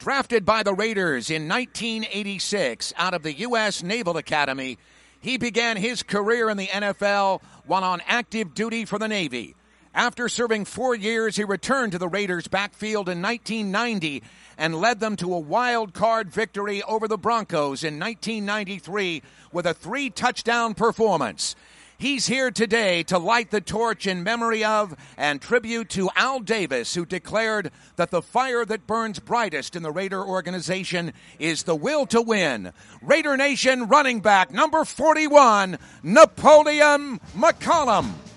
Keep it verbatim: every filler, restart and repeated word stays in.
Drafted by the Raiders in nineteen eighty-six out of the U S Naval Academy, he began his career in the N F L while on active duty for the Navy. After serving four years, he returned to the Raiders' backfield in nineteen ninety and led them to a wild card victory over the Broncos in nineteen ninety-three with a three-touchdown performance. He's here today to light the torch in memory of and tribute to Al Davis, who declared that the fire that burns brightest in the Raider organization is the will to win. Raider Nation running back number forty-one, Napoleon McCollum.